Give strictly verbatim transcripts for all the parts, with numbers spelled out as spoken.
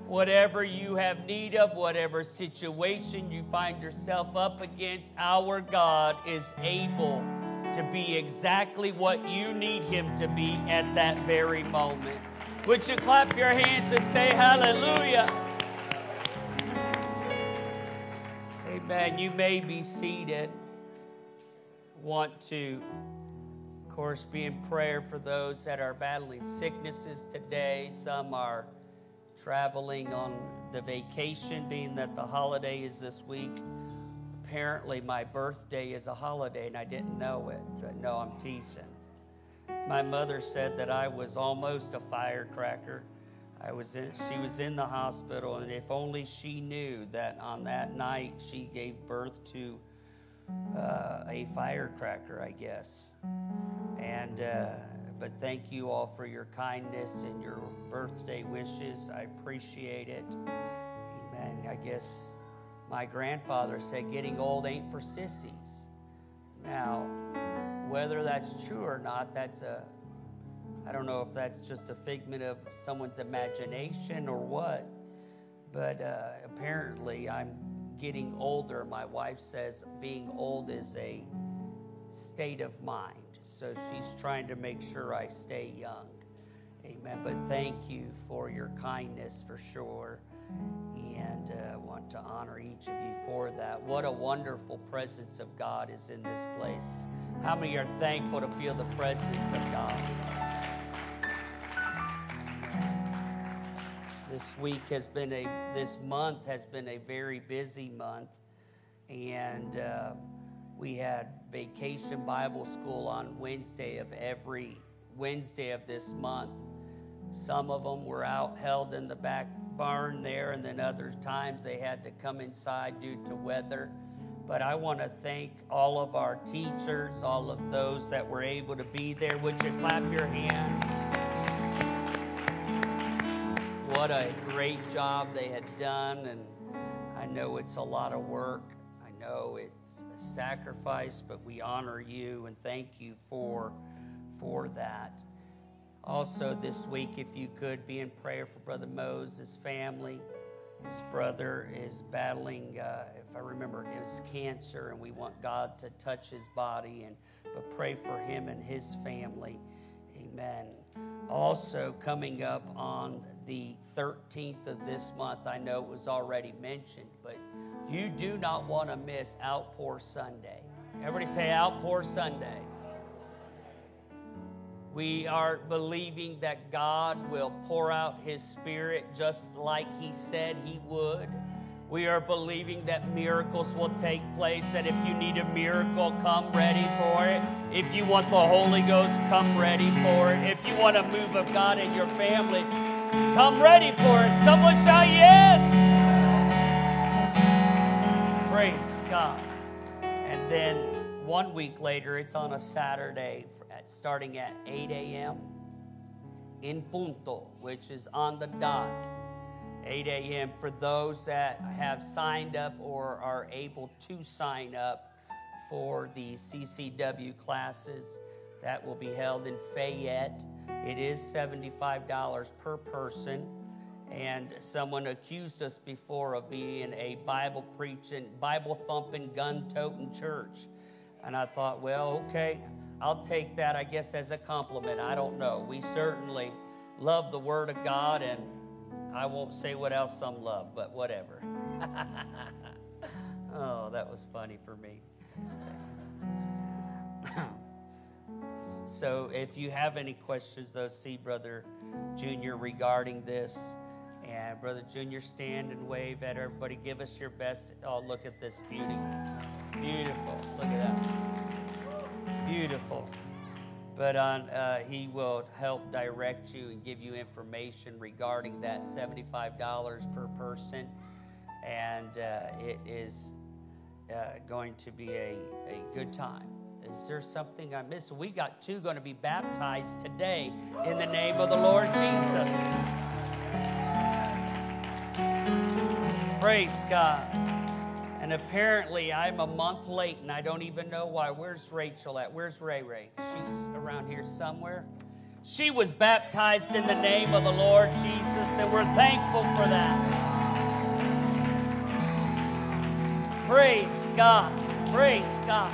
Whatever you have need of, whatever situation you find yourself up against, our God is able to be exactly what you need Him to be at that very moment. Would you clap your hands and say hallelujah? Amen. You may be seated. Want to, of course, be in prayer for those that are battling sicknesses today. Some are traveling on the vacation, being that the holiday is this week. Apparently, my birthday is a holiday, and I didn't know it. But no, I'm teasing. My mother said that I was almost a firecracker. I was in, she was in the hospital, and if only she knew that on that night she gave birth to uh, a firecracker, I guess. And uh, but thank you all for your kindness and your birthday wishes. I appreciate it. Amen. I guess my grandfather said getting old ain't for sissies. Now, whether that's true or not, that's a, I don't know if that's just a figment of someone's imagination or what, but uh, apparently I'm getting older. My wife says being old is a state of mind. So she's trying to make sure I stay young. Amen. But thank you for your kindness for sure. And I uh, want to honor each of you for that. What a wonderful presence of God is in this place. How many are thankful to feel the presence of God? This week has been a, this month has been a very busy month. And uh, we had Vacation Bible School on Wednesday of every Wednesday of this month. Some of them were out held in the back barn there, and then other times they had to come inside due to weather. But I want to thank all of our teachers, all of those that were able to be there. Would you clap your hands? What a great job they had done, and I know it's a lot of work. I know it's a sacrifice, but we honor you and thank you for, for that. Also this week, if you could, be in prayer for Brother Moses' family. His brother is battling, uh, if I remember, it's cancer, and we want God to touch his body, and but pray for him and his family. Amen. Also coming up on the thirteenth of this month, I know it was already mentioned, but you do not want to miss Outpour Sunday. Everybody say Outpour Sunday. We are believing that God will pour out His Spirit just like He said He would. We are believing that miracles will take place, that if you need a miracle, come ready for it. If you want the Holy Ghost, come ready for it. If you want a move of God in your family, come ready for it. Someone shout yes! Praise God. And then one week later, it's on a Saturday, starting at eight a.m. in Punto, which is on the dot. eight a.m. for those that have signed up or are able to sign up for the C C W classes that will be held in Fayette. It is seventy-five dollars per person. And someone accused us before of being a Bible preaching, Bible thumping, gun toting church. And I thought, well, okay, I'll take that, I guess, as a compliment. I don't know. We certainly love the Word of God, and I won't say what else some love, but whatever. Oh, that was funny for me. So if you have any questions, though, see Brother Junior regarding this. And Brother Junior, stand and wave at everybody. Give us your best. Oh, look at this beauty. Beautiful. Look at that. Beautiful. But on, uh, he will help direct you and give you information regarding that seventy-five dollars per person. And uh, it is uh, going to be a, a good time. Is there something I missed? We got two going to be baptized today in the name of the Lord Jesus. Praise God. And apparently I'm a month late, and I don't even know why. Where's Rachel at? Where's Ray Ray? She's around here somewhere. She was baptized in the name of the Lord Jesus. Jesus, and we're thankful for that. Praise God. Praise God.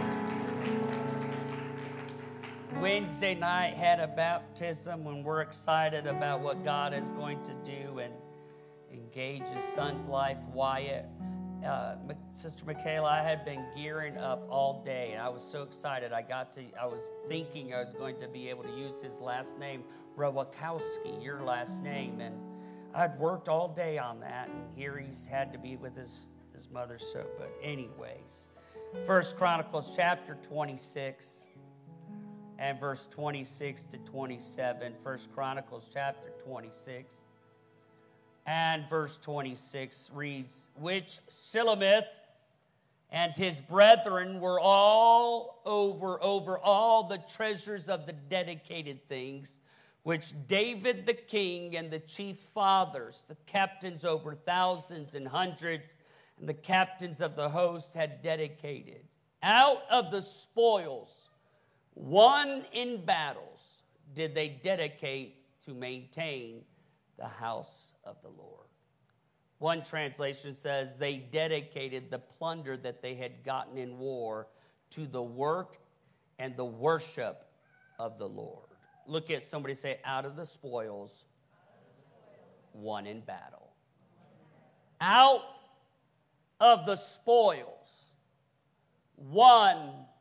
Wednesday night had a baptism, and we're excited about what God is going to do and engage his son's life, Wyatt. Uh, Sister Michaela, I had been gearing up all day, and I was so excited. I got to, I was thinking I was going to be able to use his last name, Rawakowski, your last name, and I'd worked all day on that, and here he's had to be with his, his mother. So, but anyways, First Chronicles chapter twenty-six and verse twenty-six to twenty-seven. First Chronicles chapter twenty-six. And verse twenty-six reads, which Shilemith and his brethren were all over, over all the treasures of the dedicated things, which David the king and the chief fathers, the captains over thousands and hundreds, and the captains of the host had dedicated. Out of the spoils, won in battles, did they dedicate to maintain the house of the Lord. One translation says they dedicated the plunder that they had gotten in war to the work and the worship of the Lord. Look at somebody, say, out of the spoils, won in battle. Out of the spoils, won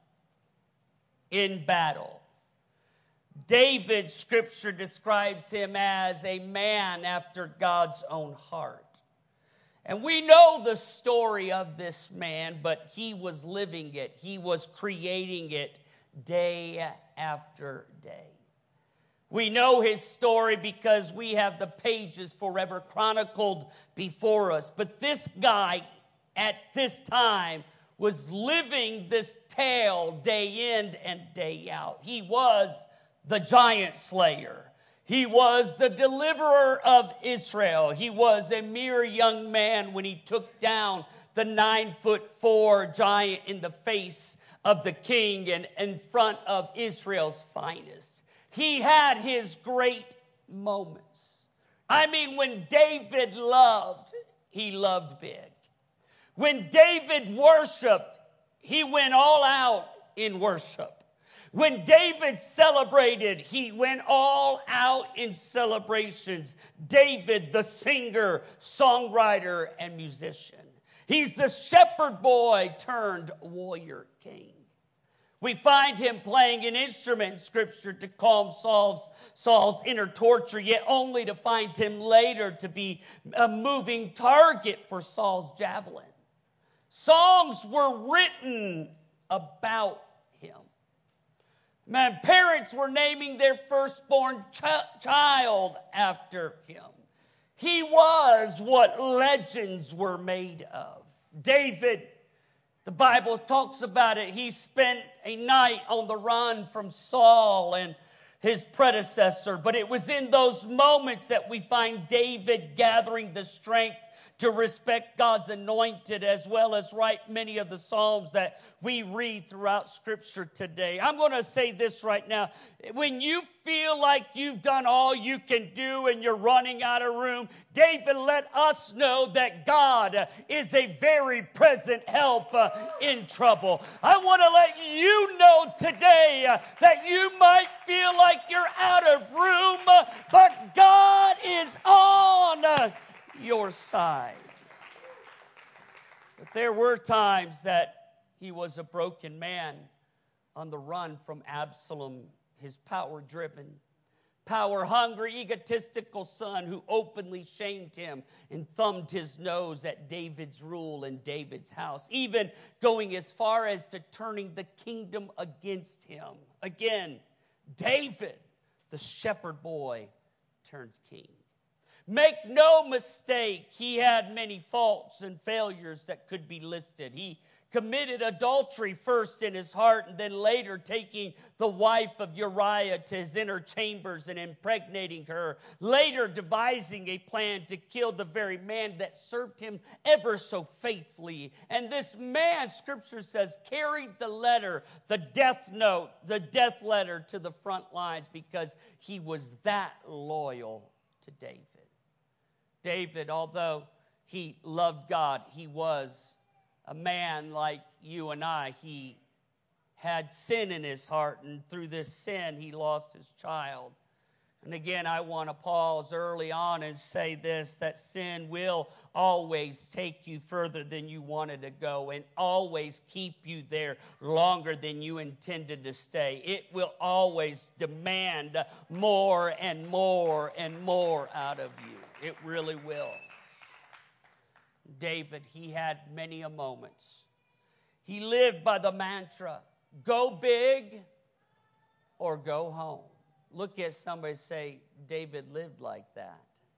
in battle. David, Scripture describes him as a man after God's own heart. And we know the story of this man, but he was living it. He was creating it day after day. We know his story because we have the pages forever chronicled before us. But this guy, at this time, was living this tale day in and day out. He was the giant slayer. He was the deliverer of Israel. He was a mere young man when he took down the nine foot four giant in the face of the king and in front of Israel's finest. He had his great moments. I mean, when David loved, he loved big. When David worshiped, he went all out in worship. When David celebrated, he went all out in celebrations. David, the singer, songwriter, and musician. He's the shepherd boy turned warrior king. We find him playing an instrument in Scripture to calm Saul's, Saul's inner torture, yet only to find him later to be a moving target for Saul's javelin. Songs were written about him. Man, parents were naming their firstborn ch- child after him. He was what legends were made of. David, the Bible talks about it. He spent a night on the run from Saul and his predecessor. But it was in those moments that we find David gathering the strength to respect God's anointed, as well as write many of the Psalms that we read throughout Scripture today. I'm going to say this right now. When you feel like you've done all you can do and you're running out of room, David let us know that God is a very present help uh, in trouble. I want to let you know today uh, that you might feel like you're out of room, uh, but God is on uh, your side. But there were times that he was a broken man on the run from Absalom, his power-driven, power-hungry, egotistical son who openly shamed him and thumbed his nose at David's rule in David's house, even going as far as to turning the kingdom against him. Again, David, the shepherd boy, turned king. Make no mistake, he had many faults and failures that could be listed. He committed adultery first in his heart, and then later taking the wife of Uriah to his inner chambers and impregnating her. Later devising a plan to kill the very man that served him ever so faithfully. And this man, Scripture says, carried the letter, the death note, the death letter to the front lines because he was that loyal to David. David, although he loved God, he was a man like you and I. He had sin in his heart, and through this sin, he lost his child. And again, I want to pause early on and say this, that sin will always take you further than you wanted to go and always keep you there longer than you intended to stay. It will always demand more and more and more out of you. It really will. David, he had many a moments. He lived by the mantra, go big or go home. Look at somebody and say, David lived like that.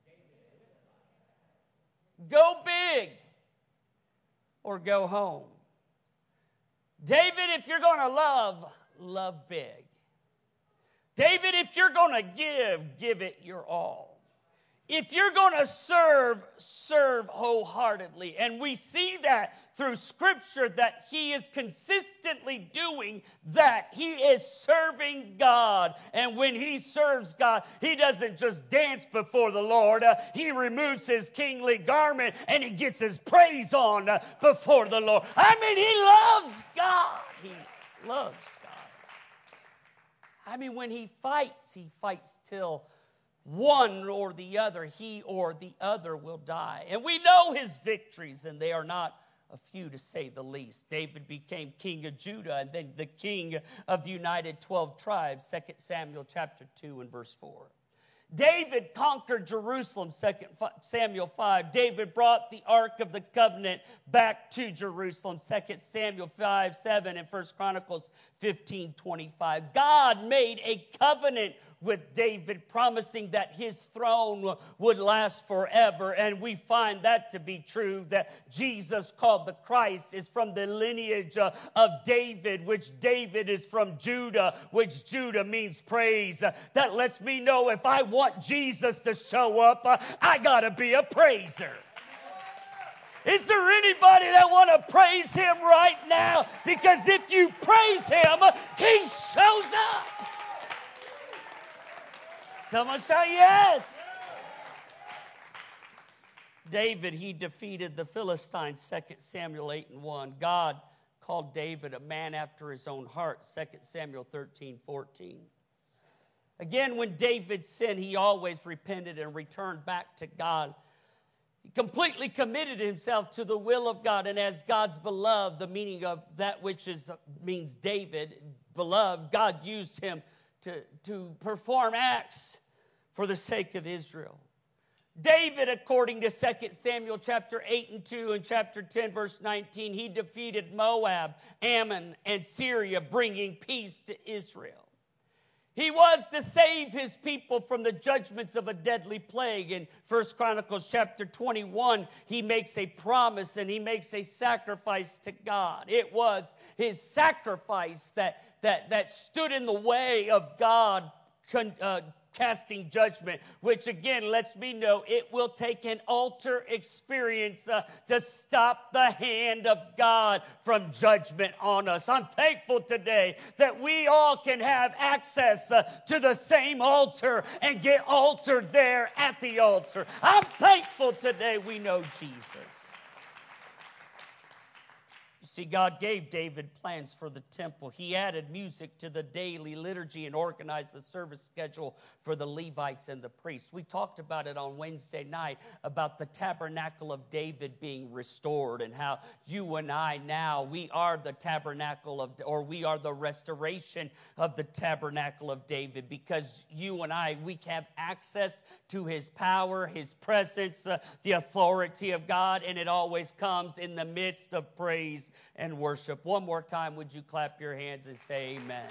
Go big or go home. David, if you're going to love, love big. David, if you're going to give, give it your all. If you're going to serve, serve wholeheartedly. And we see that through Scripture that he is consistently doing that. He is serving God. And when he serves God, he doesn't just dance before the Lord. Uh, he removes his kingly garment and he gets his praise on uh, before the Lord. I mean, he loves God. He loves God. I mean, when he fights, he fights till one or the other, he or the other will die. And we know his victories, and they are not a few to say the least. David became king of Judah and then the king of the united twelve tribes, Second Samuel chapter two and verse four. David conquered Jerusalem, Second Samuel five. David brought the Ark of the Covenant back to Jerusalem, Second Samuel five seven and First Chronicles fifteen twenty-five. God made a covenant with David, promising that his throne would last forever. And we find that to be true, that Jesus, called the Christ, is from the lineage uh, of David, which David is from Judah, which Judah means praise. Uh, that lets me know if I want Jesus to show up, uh, I got to be a praiser. Is there anybody that want to praise him right now? Because if you praise him, he shows up. Someone shout yes. David, he defeated the Philistines, Second Samuel eight and one. God called David a man after his own heart, Second Samuel thirteen fourteen. Again, when David sinned, he always repented and returned back to God. He completely committed himself to the will of God, and as God's beloved, the meaning of that which is means David, beloved, God used him To, to perform acts for the sake of Israel. David, according to Second Samuel chapter eight and two and chapter ten verse nineteen, he defeated Moab, Ammon, and Syria, bringing peace to Israel. He was to save his people from the judgments of a deadly plague. In First Chronicles chapter twenty-one, he makes a promise and he makes a sacrifice to God. It was his sacrifice that that, that stood in the way of God con, uh, casting judgment, which again lets me know it will take an altar experience uh, to stop the hand of God from judgment on us. I'm thankful today that we all can have access uh, to the same altar and get altered there at the altar. I'm thankful today we know Jesus. See, God gave David plans for the temple. He added music to the daily liturgy and organized the service schedule for the Levites and the priests. We talked about it on Wednesday night, about the tabernacle of David being restored and how you and I now, we are the tabernacle of, or we are the restoration of the tabernacle of David, because you and I, we have access to his power, his presence, uh, the authority of God, and it always comes in the midst of praise and worship. One more time, would you clap your hands and say amen?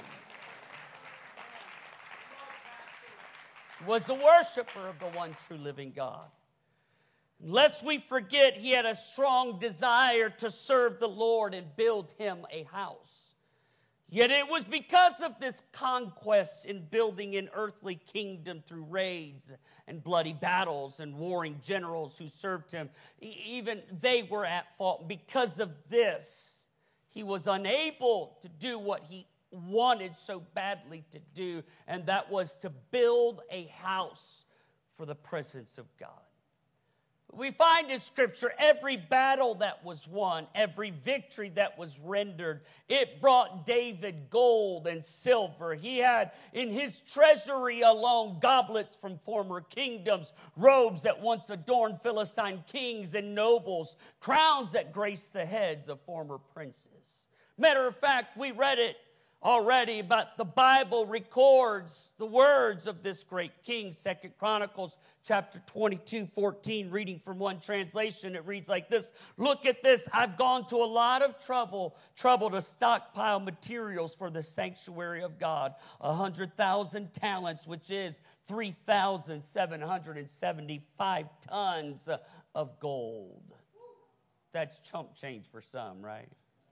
Was the worshiper of the one true living God. Lest we forget, he had a strong desire to serve the Lord and build him a house. Yet it was because of this conquest in building an earthly kingdom through raids and bloody battles and warring generals who served him. Even they were at fault. Because of this, he was unable to do what he wanted so badly to do, and that was to build a house for the presence of God. We find in Scripture every battle that was won, every victory that was rendered, it brought David gold and silver. He had in his treasury alone goblets from former kingdoms, robes that once adorned Philistine kings and nobles, crowns that graced the heads of former princes. Matter of fact, we read it already, but the Bible records the words of this great king. Second Chronicles chapter twenty-two, fourteen, reading from one translation, it reads like this: "Look at this, I've gone to a lot of trouble, trouble to stockpile materials for the sanctuary of God. A hundred thousand talents, which is three thousand seven hundred seventy-five tons of gold." That's chump change for some, right?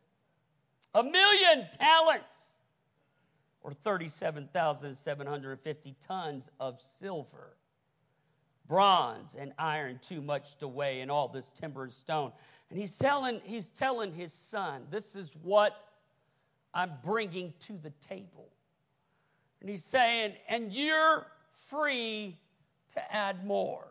A million talents, or thirty-seven thousand seven hundred fifty tons of silver, bronze and iron too much to weigh, and all this timber and stone. And he's telling, he's telling his son, this is what I'm bringing to the table. And he's saying, and you're free to add more.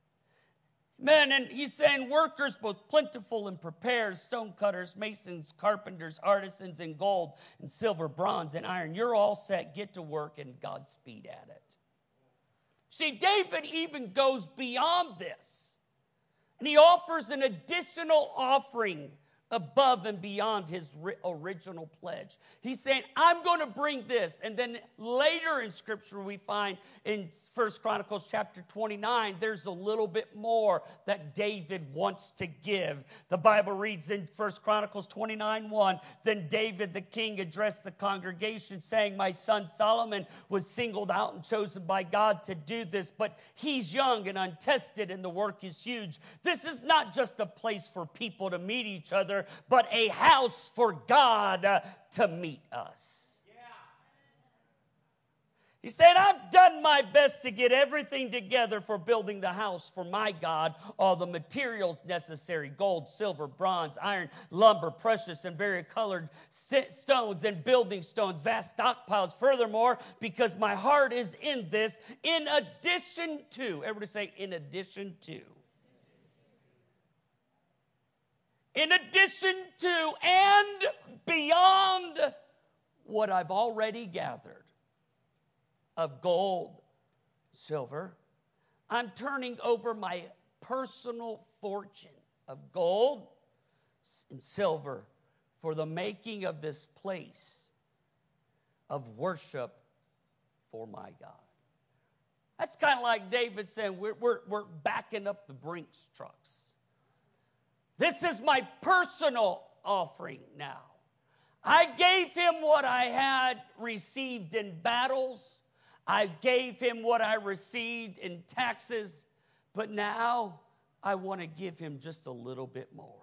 Man, and he's saying workers both plentiful and prepared, stone cutters, masons, carpenters, artisans in gold and silver, bronze and iron. You're all set. Get to work and Godspeed at it. See, David even goes beyond this. And he offers an additional offering above and beyond his original pledge. He's saying, I'm going to bring this. And then later in Scripture we find in First Chronicles chapter twenty-nine, there's a little bit more that David wants to give. The Bible reads in First Chronicles twenty-nine, one, "Then David the king addressed the congregation, saying, my son Solomon was singled out and chosen by God to do this, but he's young and untested and the work is huge. This is not just a place for people to meet each other, but a house for God uh, to meet us." Yeah. He said, I've done my best to get everything together for building the house for my God, all the materials necessary, gold, silver, bronze, iron, lumber, precious and varicolored stones and building stones, vast stockpiles. Furthermore, because my heart is in this, in addition to, everybody say, in addition to. In addition to and beyond what I've already gathered of gold, silver, I'm turning over my personal fortune of gold and silver for the making of this place of worship for my God. That's kind of like David saying, we're, we're, we're backing up the Brinks trucks. This is my personal offering now. I gave him what I had received in battles. I gave him what I received in taxes. But now I want to give him just a little bit more.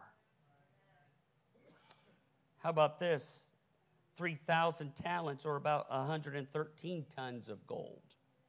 How about this? three thousand talents, or about one hundred thirteen tons of gold.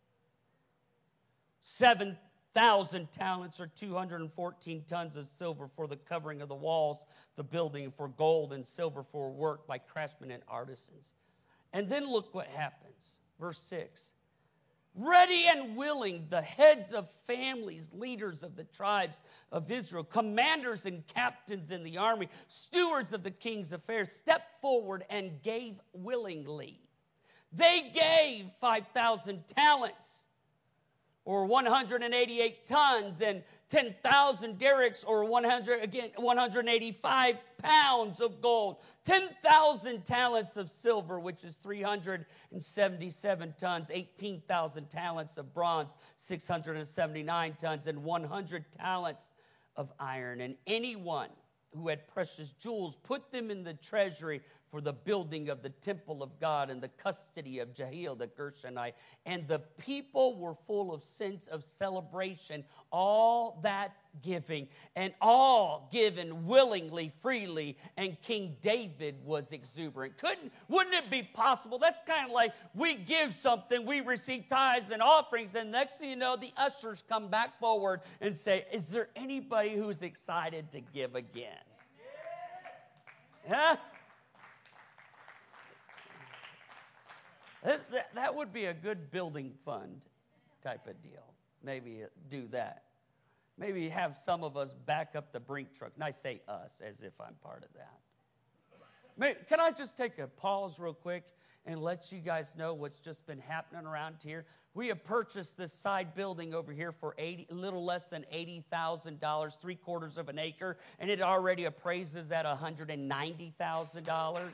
seven thousand talents, or two hundred fourteen tons of silver for the covering of the walls, the building, for gold and silver for work by craftsmen and artisans. And then look what happens. Verse six. Ready and willing, the heads of families, leaders of the tribes of Israel, commanders and captains in the army, stewards of the king's affairs, stepped forward and gave willingly. They gave five thousand talents, or one hundred eighty-eight tons, and ten thousand derricks, or one hundred, again, one hundred eighty-five pounds of gold, ten thousand talents of silver, which is three hundred seventy-seven tons, eighteen thousand talents of bronze, six hundred seventy-nine tons, and one hundred talents of iron. And anyone who had precious jewels put them in the treasury for the building of the temple of God and the custody of Jehiel the Gershonite. And the people were full of sense of celebration, all that giving, and all given willingly, freely, and King David was exuberant. Couldn't, wouldn't it be possible? That's kind of like we give something, we receive tithes and offerings, and next thing you know, the ushers come back forward and say, is there anybody who's excited to give again? Huh? That, that would be a good building fund type of deal. Maybe do that. Maybe have some of us back up the Brink truck. And I say us as if I'm part of that. Maybe, can I just take a pause real quick and let you guys know what's just been happening around here? We have purchased this side building over here for eighty, a little less than eighty thousand dollars, three quarters of an acre, and it already appraises at one hundred ninety thousand dollars.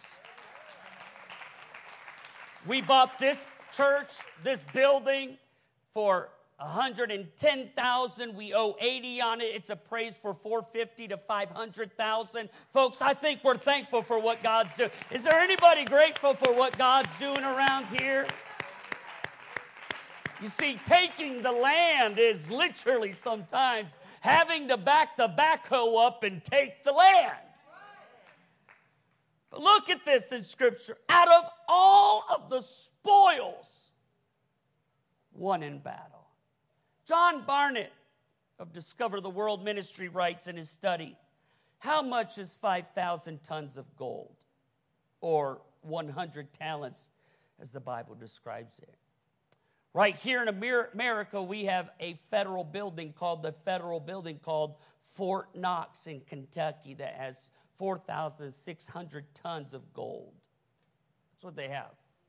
We bought this church, this building, for one hundred ten thousand dollars. We owe eighty on it. It's appraised for four hundred fifty thousand to five hundred thousand dollars. Folks, I think we're thankful for what God's doing. Is there anybody grateful for what God's doing around here? You see, taking the land is literally sometimes having to back the backhoe up and take the land. But look at this in Scripture. Out of all of the spoils won in battle. John Barnett of Discover the World Ministry writes in his study, how much is five thousand tons of gold? Or one hundred talents, as the Bible describes it. Right here in America, we have a federal building called the federal building called Fort Knox in Kentucky that has four thousand six hundred tons of gold. That's what they have.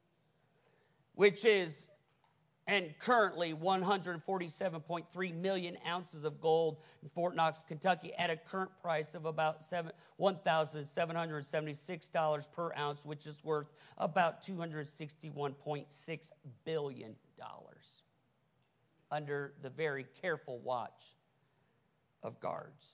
Which is, and currently one hundred forty-seven point three million ounces of gold in Fort Knox, Kentucky, at a current price of about one thousand seven hundred seventy-six dollars per ounce, which is worth about two hundred sixty-one point six billion dollars under the very careful watch of guards.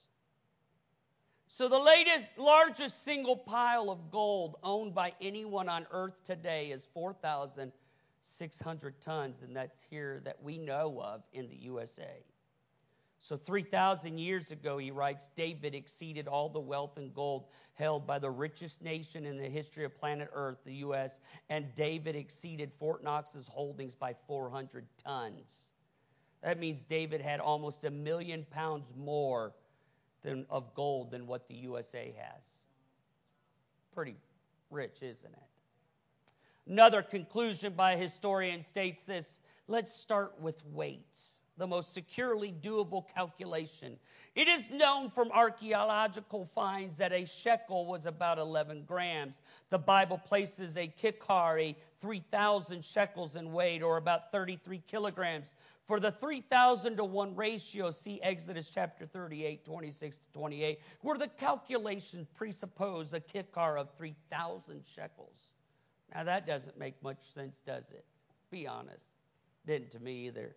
So the latest, largest single pile of gold owned by anyone on earth today is four thousand six hundred tons, and that's here that we know of in the U S A. So three thousand years ago, he writes, David exceeded all the wealth and gold held by the richest nation in the history of planet Earth, the U S, and David exceeded Fort Knox's holdings by four hundred tons. That means David had almost a million pounds more than, of gold than what the U S A has. Pretty rich, isn't it? Another conclusion by a historian states this: let's start with weights, the most securely doable calculation. It is known from archaeological finds that a shekel was about eleven grams. The Bible places a kikar, a three thousand shekels in weight, or about thirty-three kilograms. For the three thousand to one ratio, see Exodus chapter thirty-eight, twenty-six to twenty-eight, where the calculation presuppose a kikar of three thousand shekels. Now that doesn't make much sense, does it? Be honest. Didn't to me either.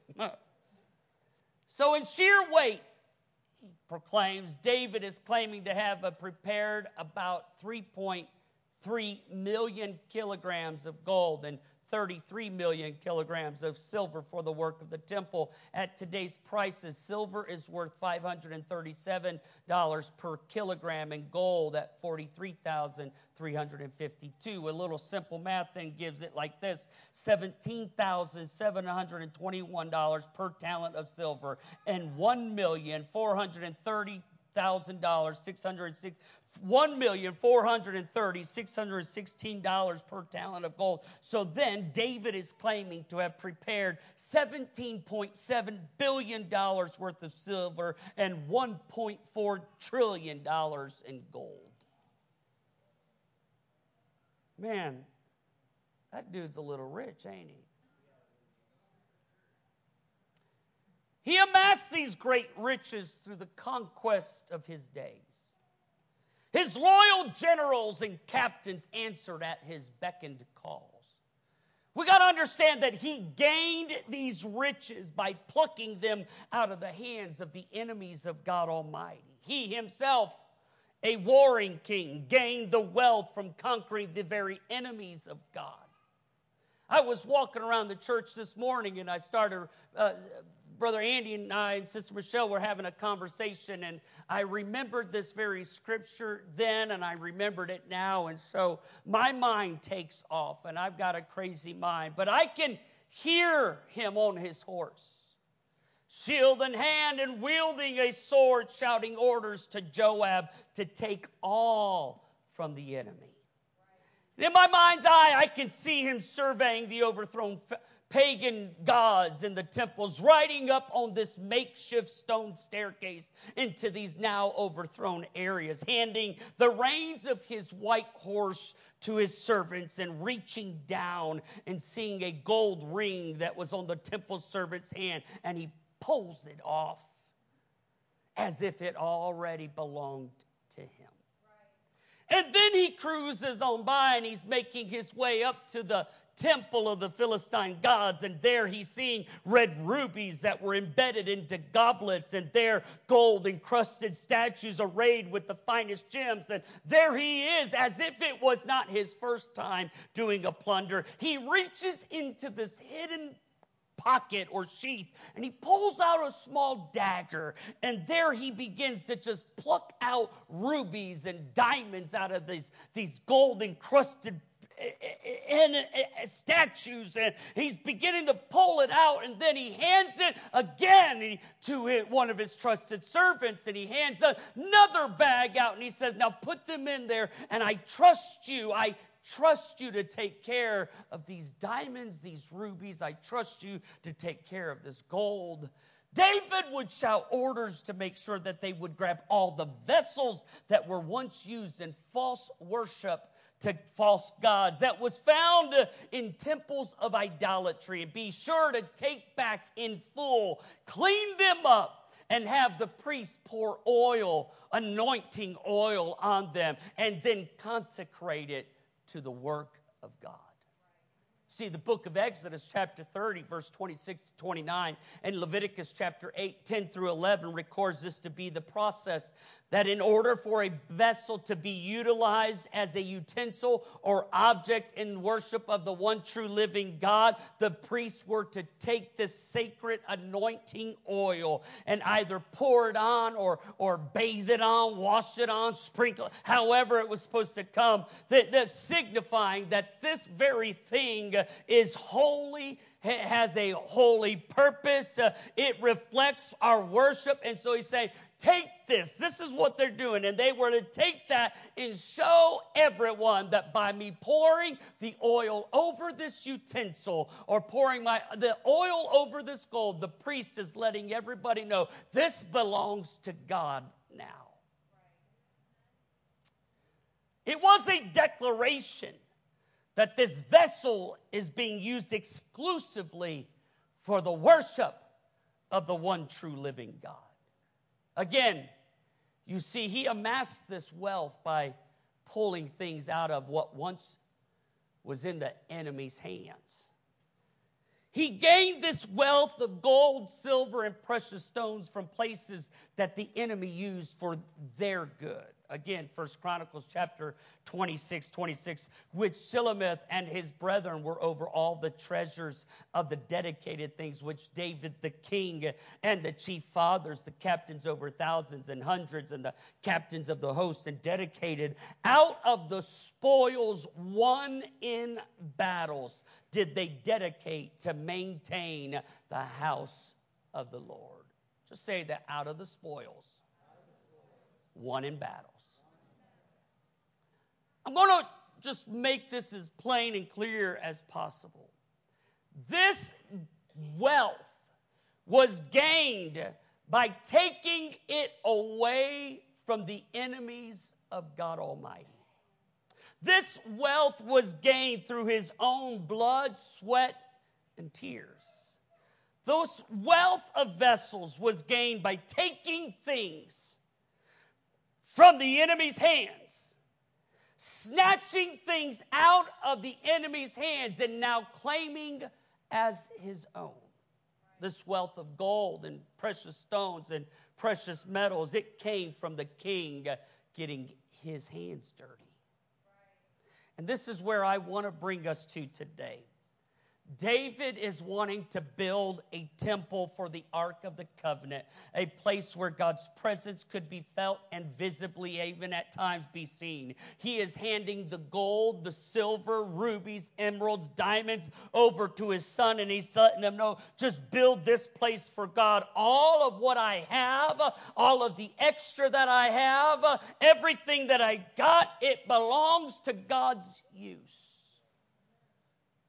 So in sheer weight, he proclaims, David is claiming to have a prepared about three point three million kilograms of gold and thirty-three million kilograms of silver for the work of the temple. At today's prices, silver is worth five hundred thirty-seven dollars per kilogram, and gold at forty-three thousand three hundred fifty-two dollars. A little simple math then gives it like this: seventeen thousand seven hundred twenty-one dollars per talent of silver and one million four hundred thirty thousand dollars, six hundred six one million four hundred thirty thousand six hundred sixteen dollars per talent of gold. So then David is claiming to have prepared seventeen point seven billion dollars worth of silver and one point four trillion dollars in gold. Man, that dude's a little rich, ain't he? He amassed these great riches through the conquest of his days. His loyal generals and captains answered at his beckoned calls. We got to understand that he gained these riches by plucking them out of the hands of the enemies of God Almighty. He himself, a warring king, gained the wealth from conquering the very enemies of God. I was walking around the church this morning and I started... Uh, Brother Andy and I and Sister Michelle were having a conversation, and I remembered this very scripture then, and I remembered it now, and so my mind takes off, and I've got a crazy mind, but I can hear him on his horse, shield in hand and wielding a sword, shouting orders to Joab to take all from the enemy. In my mind's eye, I can see him surveying the overthrown pagan gods in the temples, riding up on this makeshift stone staircase into these now overthrown areas, handing the reins of his white horse to his servants and reaching down and seeing a gold ring that was on the temple servant's hand, and he pulls it off as if it already belonged to him. And then he cruises on by and he's making his way up to the temple of the Philistine gods, and there he's seeing red rubies that were embedded into goblets, and there gold encrusted statues arrayed with the finest gems. And there he is, as if it was not his first time doing a plunder. He reaches into this hidden pocket or sheath, and he pulls out a small dagger, and there he begins to just pluck out rubies and diamonds out of these, these gold encrusted and statues, and he's beginning to pull it out, and then he hands it again to one of his trusted servants, and he hands another bag out, and he says, now put them in there, and I trust you, I trust you to take care of these diamonds, these rubies, I trust you to take care of this gold. David would shout orders to make sure that they would grab all the vessels that were once used in false worship to false gods that was found in temples of idolatry, and be sure to take back in full, clean them up, and have the priest pour oil, anointing oil on them, and then consecrate it to the work of God. See, the book of Exodus chapter thirty, verse twenty-six to twenty-nine, and Leviticus chapter eight, ten through eleven records this to be the process that in order for a vessel to be utilized as a utensil or object in worship of the one true living God, the priests were to take this sacred anointing oil and either pour it on or, or bathe it on, wash it on, sprinkle, however it was supposed to come, that, that signifying that this very thing is holy, has a holy purpose. Uh, it reflects our worship. And so he's saying, take this. This is what they're doing. And they were to take that and show everyone that by me pouring the oil over this utensil or pouring my the oil over this gold, the priest is letting everybody know this belongs to God now. It was a declaration that this vessel is being used exclusively for the worship of the one true living God. Again, you see, he amassed this wealth by pulling things out of what once was in the enemy's hands. He gained this wealth of gold, silver, and precious stones from places that the enemy used for their good. Again, First Chronicles chapter twenty-six, twenty-six, which Shilemeth and his brethren were over all the treasures of the dedicated things which David the king and the chief fathers, the captains over thousands and hundreds, and the captains of the hosts, and dedicated out of the spoils won in battles, did they dedicate to maintain the house of the Lord. Just say that, out of the spoils won in battles. I'm going to just make this as plain and clear as possible. This wealth was gained by taking it away from the enemies of God Almighty. This wealth was gained through his own blood, sweat, and tears. Those wealth of vessels was gained by taking things from the enemy's hands, snatching things out of the enemy's hands, and now claiming as his own. This wealth of gold and precious stones and precious metals, it came from the king getting his hands dirty. And this is where I want to bring us to today. David is wanting to build a temple for the Ark of the Covenant, a place where God's presence could be felt and visibly even at times be seen. He is handing the gold, the silver, rubies, emeralds, diamonds over to his son, and he's letting them know, just build this place for God. All of what I have, all of the extra that I have, everything that I got, it belongs to God's use.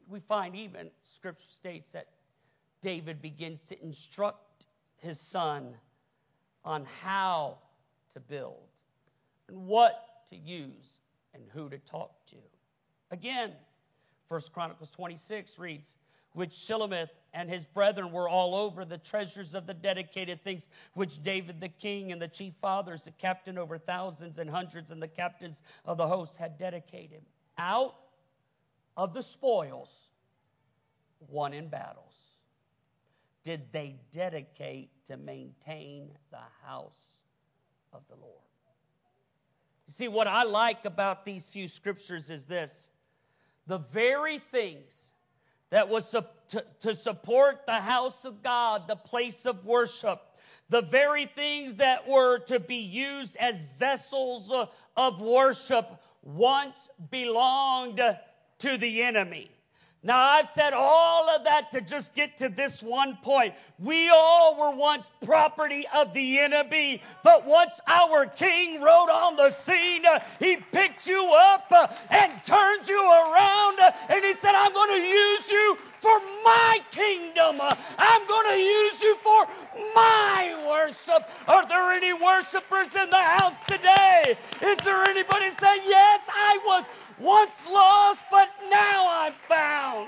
we find even Scripture states that David begins to instruct his son on how to build and what to use and who to talk to. Again, First Chronicles twenty-six reads, which Shilemeth and his brethren were all over the treasures of the dedicated things which David the king and the chief fathers, the captain over thousands and hundreds, and the captains of the host had dedicated. Out of the spoils won in battles did they dedicate to maintain the house of the Lord. You see, what I like about these few scriptures is this. The very things that was to, to support the house of God, the place of worship, the very things that were to be used as vessels of worship once belonged to the enemy. Now, I've said all of that to just get to this one point. We all were once property of the enemy, but once our King rode on the scene, uh, he picked you up uh, and turned you around, uh, and he said, I'm going to use you for my kingdom. Uh, I'm going to use you for my worship. Are there any worshipers in the house today? Is there anybody saying, yes, I was once lost, but now I'm found?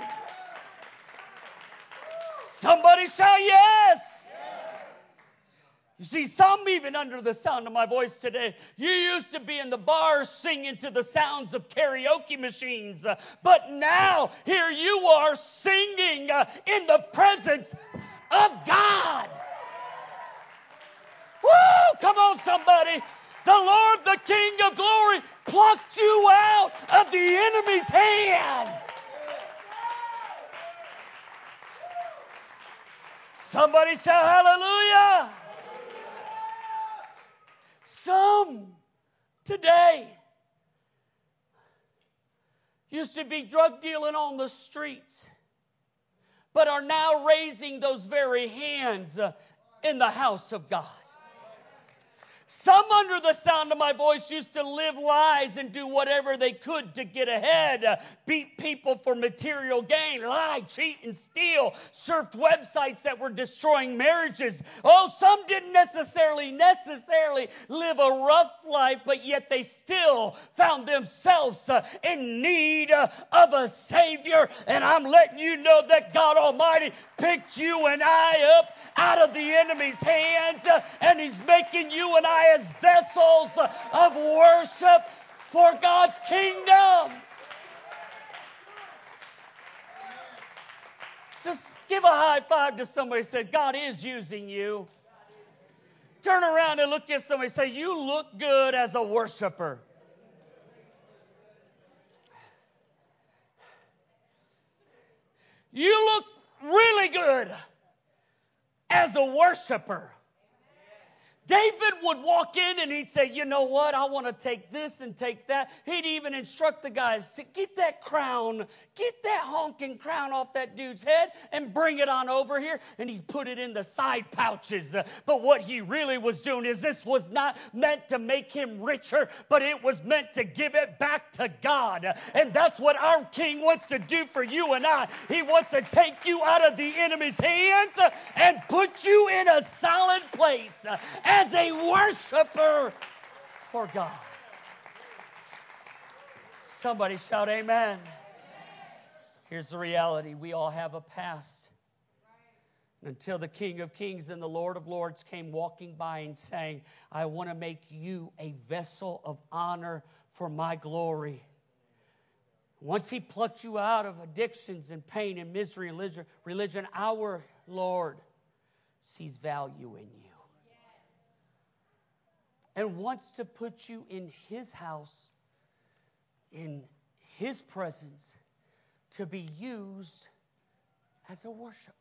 Somebody shout yes. You see, some even under the sound of my voice today, you used to be in the bars singing to the sounds of karaoke machines, uh, but now here you are singing uh, in the presence of God. Woo! Come on, somebody. The Lord, the King of glory, plucked you out of the enemy's hands. Somebody shout hallelujah. Some today used to be drug dealing on the streets, but are now raising those very hands uh, in the house of God. Some under the sound of my voice used to live lies and do whatever they could to get ahead, uh, beat people for material gain, lie, cheat, and steal, surfed websites that were destroying marriages. Oh, some didn't necessarily, necessarily live a rough life, but yet they still found themselves uh, in need uh, of a Savior. And I'm letting you know that God Almighty picked you and I up out of the enemy's hands, uh, and He's making you and I as vessels of worship for God's kingdom. Just give a high five to somebody and say, God is using you. Turn around and look at somebody and say, you look good as a worshiper. You look really good as a worshiper. David would walk in and he'd say, you know what, I want to take this and take that. He'd even instruct the guys to get that crown, get that honking crown off that dude's head and bring it on over here. And he'd put it in the side pouches. But what he really was doing is this was not meant to make him richer, but it was meant to give it back to God. And that's what our King wants to do for you and I. He wants to take you out of the enemy's hands and put you in a solid place as a worshiper for God. Somebody shout amen. Here's the reality. We all have a past. Until the King of Kings and the Lord of Lords came walking by and saying, I want to make you a vessel of honor for my glory. Once He plucked you out of addictions and pain and misery and religion, our Lord sees value in you. And wants to put you in His house, in His presence, to be used as a worshiper.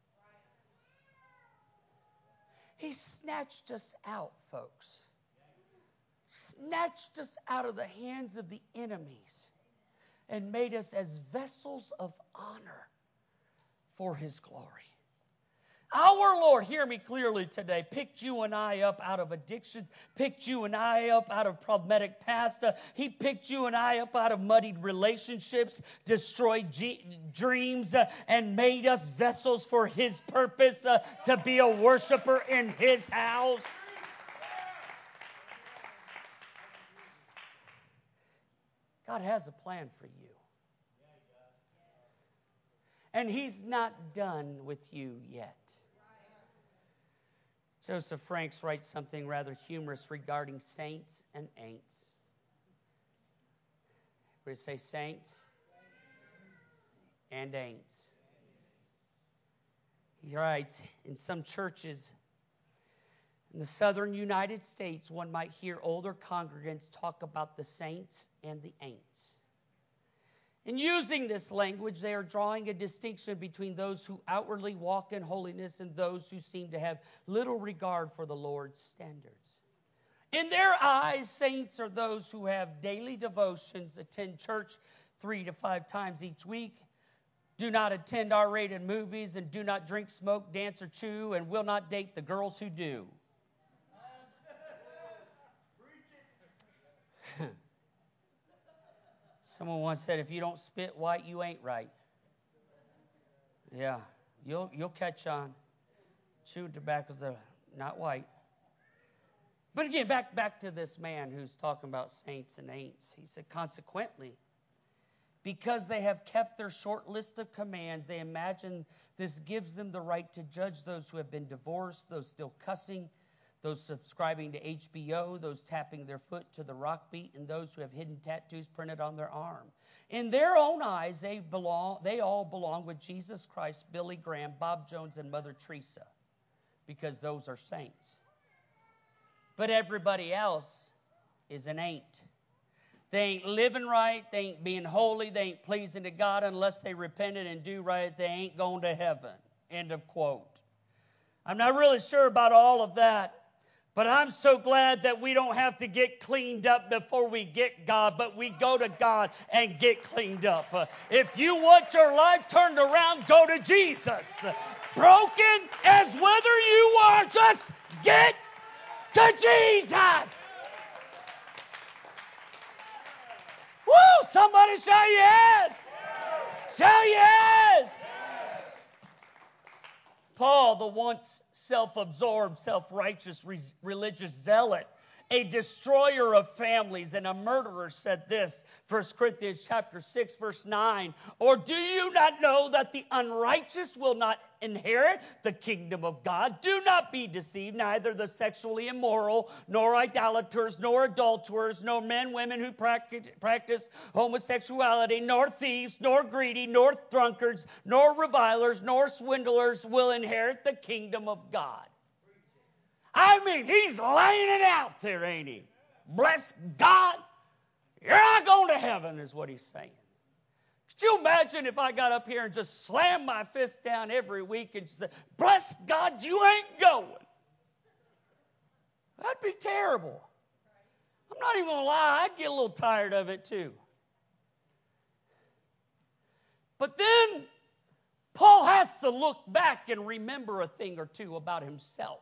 He snatched us out, folks. Snatched us out of the hands of the enemies and made us as vessels of honor for His glory. Our Lord, hear me clearly today, picked you and I up out of addictions, picked you and I up out of problematic past. Uh, he picked you and I up out of muddied relationships, destroyed G- dreams, uh, and made us vessels for His purpose, uh, to be a worshiper in His house. God has a plan for you. And He's not done with you yet. Joseph Franks writes something rather humorous regarding saints and ain'ts. We say saints and ain'ts. He writes, in some churches in the southern United States, one might hear older congregants talk about the saints and the ain'ts. In using this language, they are drawing a distinction between those who outwardly walk in holiness and those who seem to have little regard for the Lord's standards. In their eyes, saints are those who have daily devotions, attend church three to five times each week, do not attend R-rated movies, and do not drink, smoke, dance, or chew, and will not date the girls who do. Someone once said, if you don't spit white, you ain't right. Yeah, you'll you'll catch on. Chewing tobacco's a, not white. But again, back, back to this man who's talking about saints and ain'ts. He said, consequently, because they have kept their short list of commands, they imagine this gives them the right to judge those who have been divorced, those still cussing, those subscribing to H B O, those tapping their foot to the rock beat, and those who have hidden tattoos printed on their arm. In their own eyes, they belong. They all belong with Jesus Christ, Billy Graham, Bob Jones, and Mother Teresa, because those are saints. But everybody else is an ain't. They ain't living right. They ain't being holy. They ain't pleasing to God unless they repented and do right. They ain't going to heaven. End of quote. I'm not really sure about all of that. But I'm so glad that we don't have to get cleaned up before we get God, but we go to God and get cleaned up. Uh, if you want your life turned around, go to Jesus. Broken as whether you are, just get to Jesus. Woo! Somebody shout yes. Shout yes. Paul, the once self-absorbed, self-righteous, re- religious zealot, a destroyer of families and a murderer, said this, First Corinthians chapter six, verse nine, or do you not know that the unrighteous will not inherit the kingdom of God? Do not be deceived, neither the sexually immoral, nor idolaters, nor adulterers, nor men, women who practice, practice homosexuality, nor thieves, nor greedy, nor drunkards, nor revilers, nor swindlers will inherit the kingdom of God. I mean, he's laying it out there, ain't he? Bless God. You're not going to heaven, is what he's saying. Could you imagine if I got up here and just slammed my fist down every week and said, bless God, you ain't going? That'd be terrible. I'm not even going to lie, I'd get a little tired of it too. But then Paul has to look back and remember a thing or two about himself.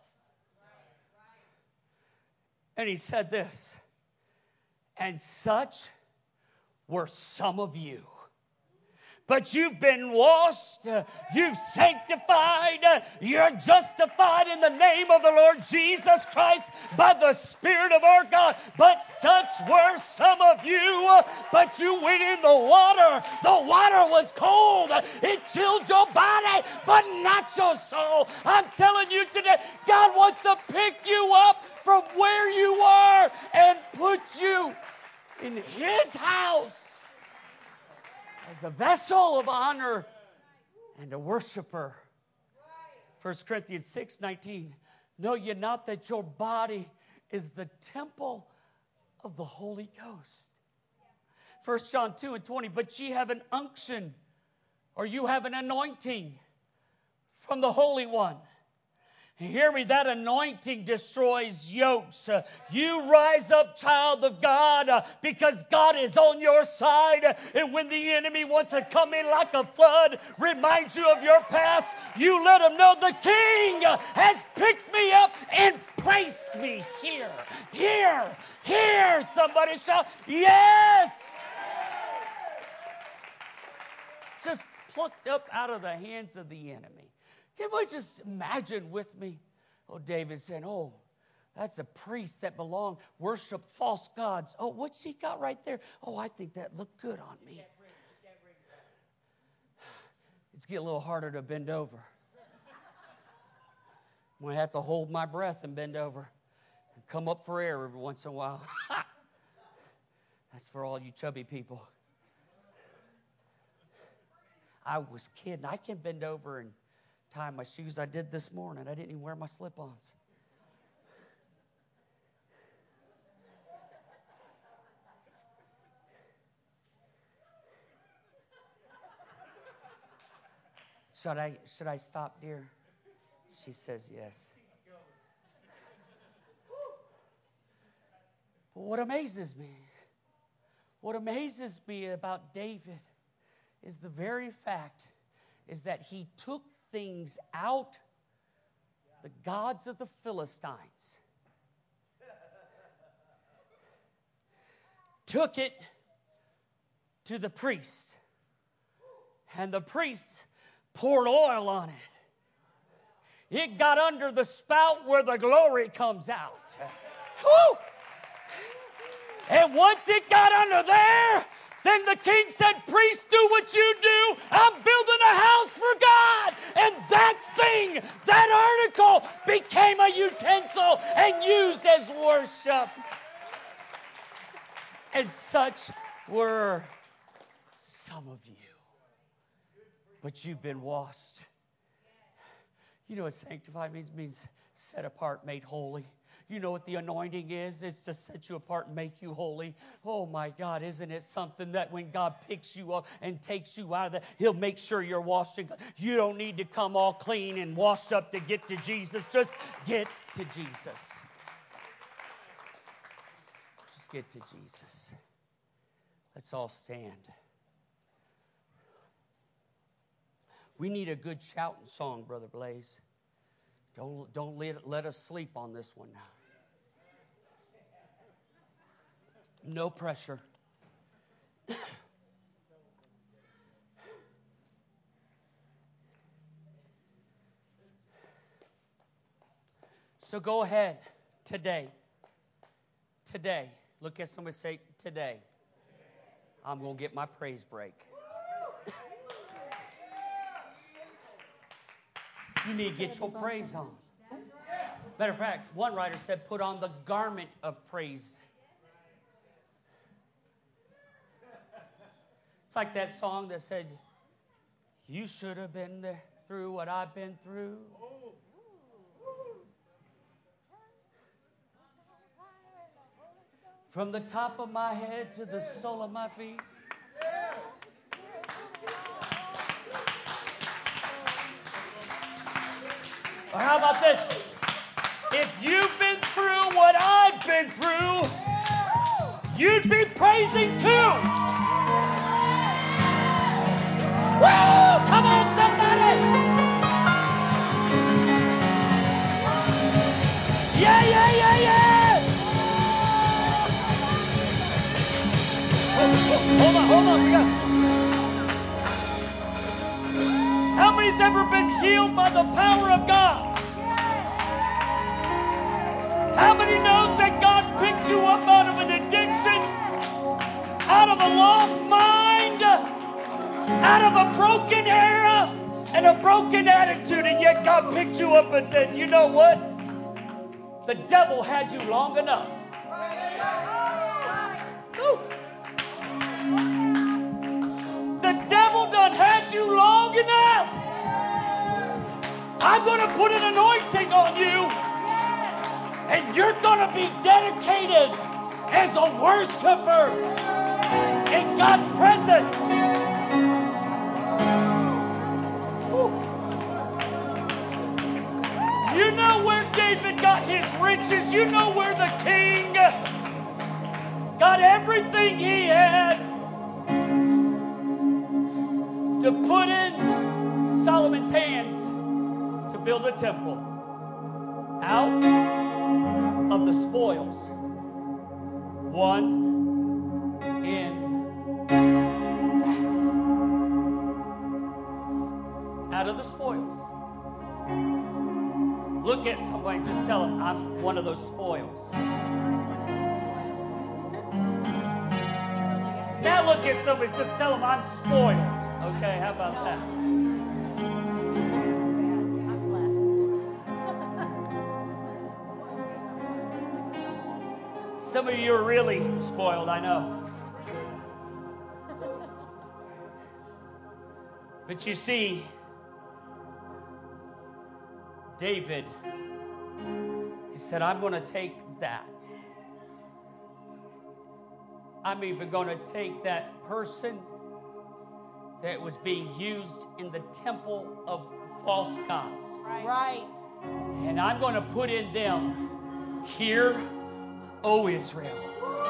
And he said this, and such were some of you. But you've been washed, uh, you've sanctified, uh, you're justified in the name of the Lord Jesus Christ by the Spirit of our God. But such were some of you, uh, but you went in the water. The water was cold. It chilled your body, but not your soul. I'm telling you today, God wants to pick you up from where you are and put you in His house as a vessel of honor and a worshiper. First Corinthians six nineteen. Know ye not that your body is the temple of the Holy Ghost? First John two and twenty. But ye have an unction, or you have an anointing from the Holy One. Hear me, that anointing destroys yokes. Uh, you rise up, child of God, uh, because God is on your side. And when the enemy wants to come in like a flood, remind you of your past, you let him know the King has picked me up and placed me here. Here, here. Somebody shout, yes! Just plucked up out of the hands of the enemy. Can we just imagine with me? Oh, David said, oh, that's a priest that belonged, worship false gods. Oh, what's he got right there? Oh, I think that looked good on me. It's getting a little harder to bend over. I'm going to have to hold my breath and bend over and come up for air every once in a while. That's for all you chubby people. I was kidding. I can bend over and tie my shoes. I did this morning. I didn't even wear my slip-ons. Should I should I stop, dear? She says yes. But what amazes me, what amazes me about David is the very fact is that he took things out, the gods of the Philistines, took it to the priest, and the priest poured oil on it. It got under the spout where the glory comes out. Woo! And once it got under there, then the king said, priest, do what you do. I'm building a house for God. And that thing, that article became a utensil and used as worship. And such were some of you. But you've been washed. You know what sanctified means? It means set apart, made holy. You know what the anointing is? It's to set you apart and make you holy. Oh my God, isn't it something that when God picks you up and takes you out of that, He'll make sure you're washed. And you don't need to come all clean and washed up to get to Jesus. Just get to Jesus. Just get to Jesus. Let's all stand. We need a good shouting song, Brother Blaze. Don't, don't let, let us sleep on this one now. No pressure. So go ahead today. Today. Look at somebody, say, today. I'm going to get my praise break. You need to get your praise on. Matter of fact, one writer said, put on the garment of praise. It's like that song that said, you should have been there through what I've been through. From the top of my head to the sole of my feet. Or how about this? If you've been through what I've been through, you'd be praising too. Woo! Come on, somebody! Yeah, yeah, yeah, yeah! Oh, oh, hold on, hold on, we got. How many's ever been healed by the power of God? How many knows that God picked you up out of an addiction, out of a lost mind, out of a broken era and a broken attitude, and yet God picked you up and said, you know what? The devil had you long enough. Woo. The devil done had you long enough. I'm going to put an anointing on you, and you're going to be dedicated as a worshiper in God's presence. You You know where David got his riches. You know where the king got everything he had to put in Solomon's hands to build a temple out of the spoils. One in out of the spoils. Look at somebody, just tell them, I'm one of those spoils. Now look at somebody, just tell them, I'm spoiled. Okay, how about that? Some of you are really spoiled, I know. But you see, David, he said, I'm going to take that. I'm even going to take that person that was being used in the temple of false gods. Right. And I'm going to put in them, Hear, O Israel.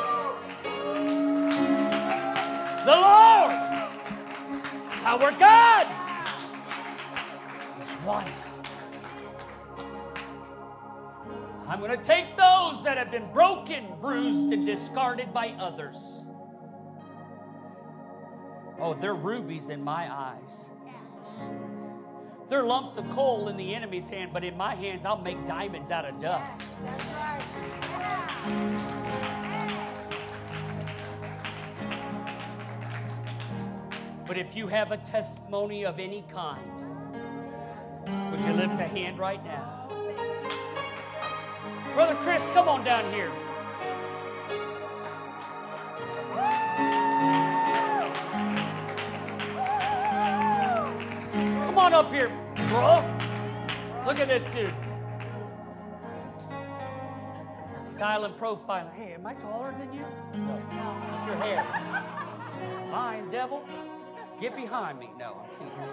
The Lord, our God, is one. I'm going to take those that have been broken, bruised, and discarded by others. Oh, they're rubies in my eyes. They're lumps of coal in the enemy's hand, but in my hands, I'll make diamonds out of dust. That's right. But if you have a testimony of any kind, would you lift a hand right now? Brother Chris, come on down here. Come on up here, bro. Look at this dude. Style and profile. Hey, am I taller than you? No. Look your hair. Lying devil. Get behind me. No, I'm teasing.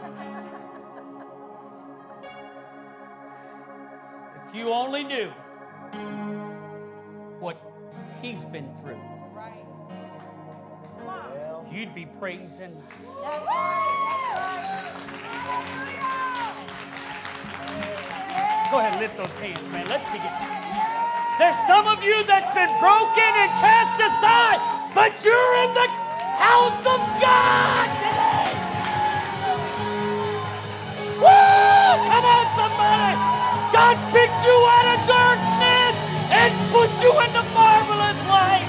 If you only knew what he's been through, Right. you'd be praising. That's right. Go ahead and lift those hands, man. Let's begin. There's some of you that's been broken and cast aside, but you're in the house of God today. Woo! Come on, somebody. God picked you out of darkness and put you into marvelous light.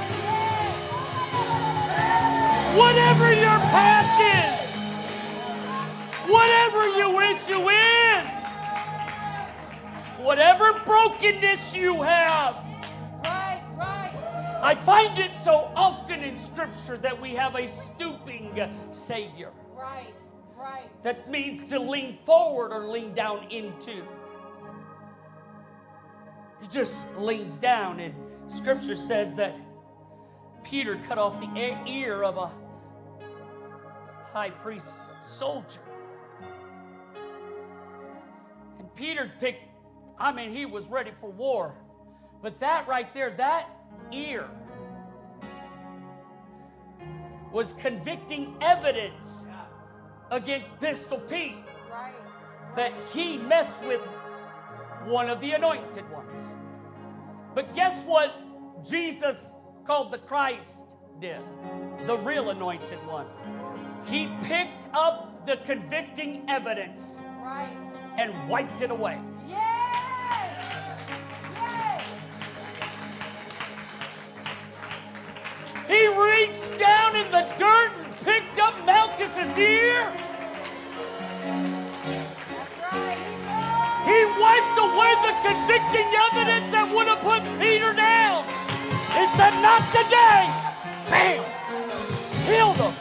Whatever your past is, whatever you issue is, whatever brokenness you have, Right, right. I find it so often in Scripture that we have a stooping Savior. Right, right. That means to lean forward or lean down into. He just leans down, and Scripture says that Peter cut off the ear of a high priest soldier. And Peter picked, I mean, he was ready for war. But that right there, that ear was convicting evidence against Pistol Pete Right. that he messed with one of the anointed ones. But guess what Jesus called the Christ did? The real anointed one. He picked up the convicting evidence Right. and wiped it away. Yes! Yes! He reached down in the dirt and picked up Malchus's ear. That's right. He wiped away the convicting evidence that would have put Peter down. He said, not today. Bam! Healed him.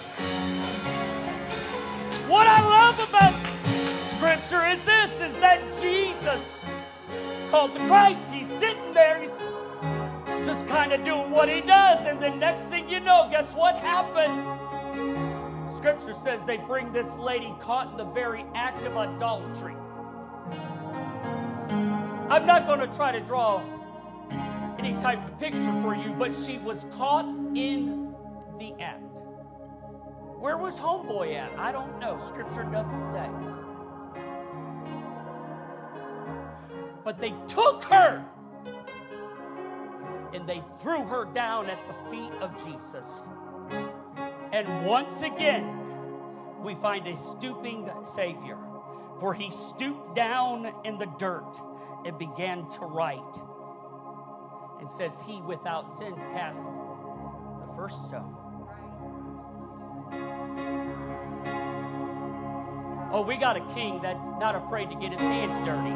What I love about Scripture is this, is that Jesus, called the Christ, he's sitting there, he's just kind of doing what he does, and the next thing you know, guess what happens? Scripture says they bring this lady caught in the very act of adultery. I'm not going to try to draw any type of picture for you, but she was caught in the act. Where was homeboy at? I don't know. Scripture doesn't say. But they took her and they threw her down at the feet of Jesus. And once again, we find a stooping Savior. For he stooped down in the dirt and began to write. And says, he without sins cast the first stone. Oh, we got a king that's not afraid to get his hands dirty.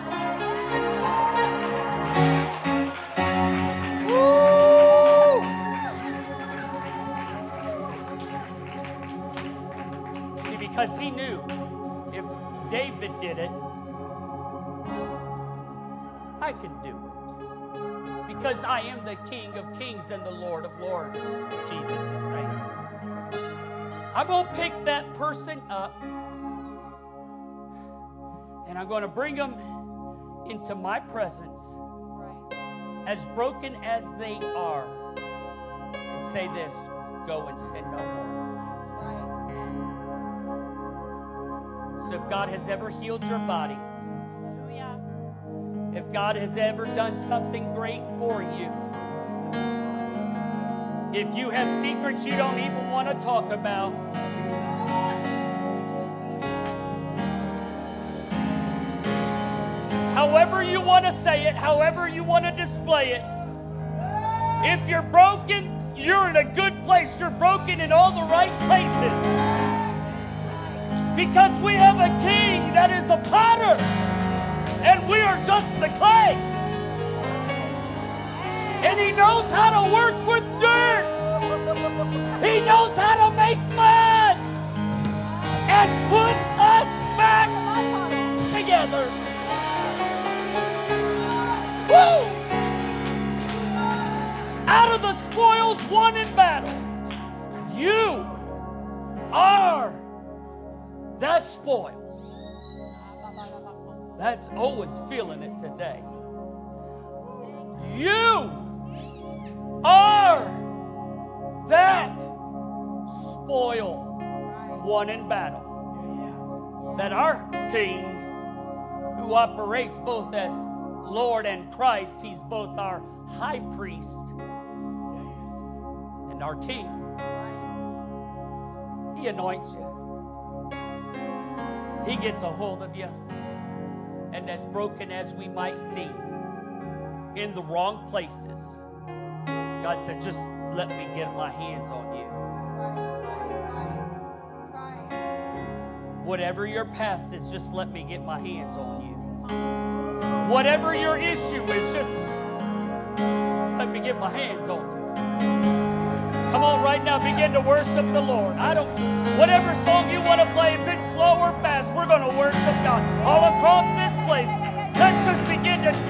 Woo! See, because he knew if David did it, I can do it. Because I am the King of Kings and the Lord of Lords, Jesus is saying. I'm going to pick that person up and I'm going to bring them into my presence as broken as they are and say this, go and sin no more. So if God has ever healed your body, if God has ever done something great for you, if you have secrets you don't even want to talk about, however you want to say it, however you want to display it, if you're broken, you're in a good place. You're broken in all the right places. Because we have a king that is a potter. And we are just the clay. And he knows how to work with dirt. He knows how to make mud. And put us back together. Woo! Out of the spoils won in battle, you are the spoil. That's Owen's feeling it today. You are that spoil won in battle. That our King, who operates both as Lord and Christ, he's both our high priest and our King. He anoints you. He gets a hold of you. And as broken as we might seem, in the wrong places, God said, just let me get my hands on you. Whatever your past is, just let me get my hands on you. Whatever your issue is, just let me get my hands on you. Come on, right now, begin to worship the Lord. I don't, whatever song you want to play, if it's slow or fast, we're going to worship God. All across this